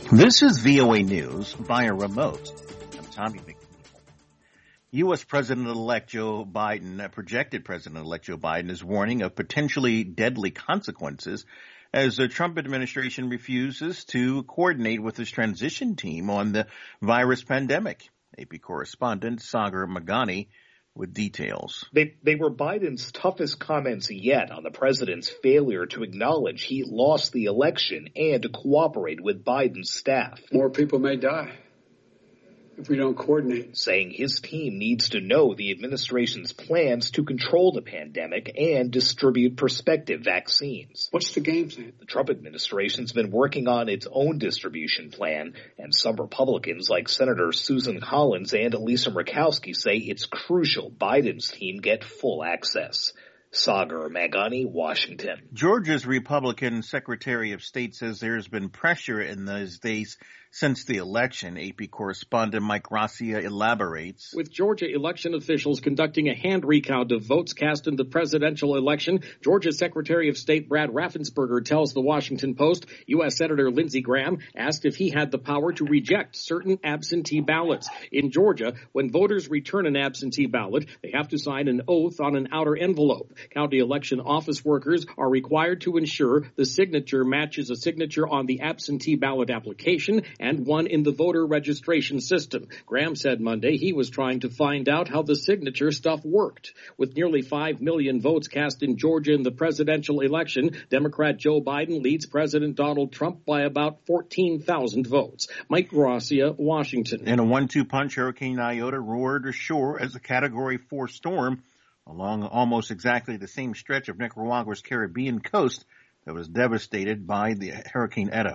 This is VOA News via remote. I'm Tommy McNeil. U.S. President-elect Joe Biden, projected President-elect Joe Biden, is warning of potentially deadly consequences as the Trump administration refuses to coordinate with his transition team on the virus pandemic. AP correspondent Sagar Meghani with details. They were Biden's toughest comments yet on the president's failure to acknowledge he lost the election and to cooperate with Biden's staff. More people may die if we don't coordinate. Saying his team needs to know the administration's plans to control the pandemic and distribute prospective vaccines. What's the game plan? The Trump administration's been working on its own distribution plan, and some Republicans like Senator Susan Collins and Lisa Murkowski say it's crucial Biden's team get full access. Sagar Meghani, Washington. Georgia's Republican Secretary of State says there's been pressure in those days since the election. AP correspondent Mike Gracia elaborates. With Georgia election officials conducting a hand recount of votes cast in the presidential election, Georgia Secretary of State Brad Raffensperger tells the Washington Post U.S. Senator Lindsey Graham asked if he had the power to reject certain absentee ballots. In Georgia, when voters return an absentee ballot, they have to sign an oath on an outer envelope. County election office workers are required to ensure the signature matches a signature on the absentee ballot application and one in the voter registration system. Graham said Monday he was trying to find out how the signature stuff worked. With nearly 5 million votes cast in Georgia in the presidential election, Democrat Joe Biden leads President Donald Trump by about 14,000 votes. Mike Gracia, Washington. In a 1-2 punch, Hurricane Iota roared ashore as a Category 4 storm along almost exactly the same stretch of Nicaragua's Caribbean coast that was devastated by the Hurricane Eta.